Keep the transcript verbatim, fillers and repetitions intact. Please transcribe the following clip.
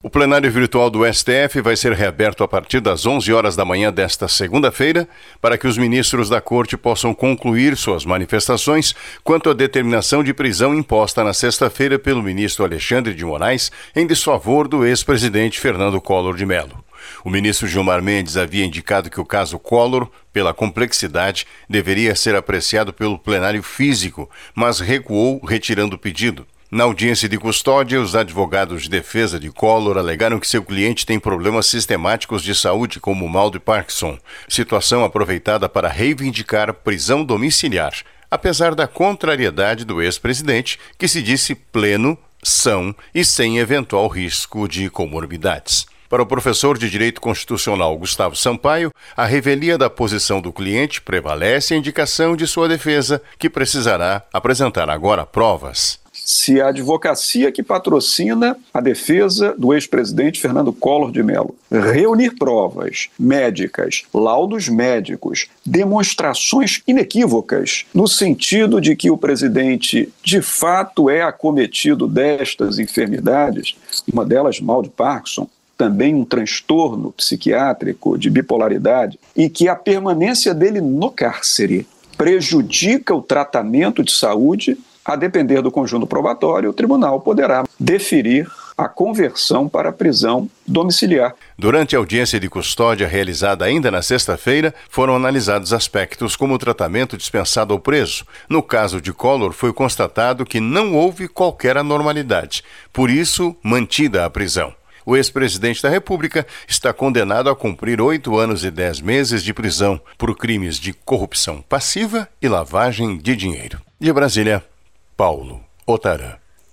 O plenário virtual do S T F vai ser reaberto a partir das onze horas da manhã desta segunda-feira, para que os ministros da Corte possam concluir suas manifestações quanto à determinação de prisão imposta na sexta-feira pelo ministro Alexandre de Moraes em desfavor do ex-presidente Fernando Collor de Mello. O ministro Gilmar Mendes havia indicado que o caso Collor, pela complexidade, deveria ser apreciado pelo plenário físico, mas recuou, retirando o pedido. Na audiência de custódia, os advogados de defesa de Collor alegaram que seu cliente tem problemas sistemáticos de saúde, como o mal de Parkinson, situação aproveitada para reivindicar prisão domiciliar, apesar da contrariedade do ex-presidente, que se disse pleno, são e sem eventual risco de comorbidades. Para o professor de Direito Constitucional Gustavo Sampaio, a revelia da posição do cliente prevalece a indicação de sua defesa, que precisará apresentar agora provas. Se a advocacia que patrocina a defesa do ex-presidente Fernando Collor de Mello reunir provas médicas, laudos médicos, demonstrações inequívocas no sentido de que o presidente de fato é acometido destas enfermidades, uma delas mal de Parkinson, também um transtorno psiquiátrico de bipolaridade, e que a permanência dele no cárcere prejudica o tratamento de saúde, a depender do conjunto probatório, o tribunal poderá deferir a conversão para a prisão domiciliar. Durante a audiência de custódia realizada ainda na sexta-feira, foram analisados aspectos como o tratamento dispensado ao preso. No caso de Collor, foi constatado que não houve qualquer anormalidade, por isso, mantida a prisão. O ex-presidente da República está condenado a cumprir oito anos e dez meses de prisão por crimes de corrupção passiva e lavagem de dinheiro. De Brasília, Paulo Otarã.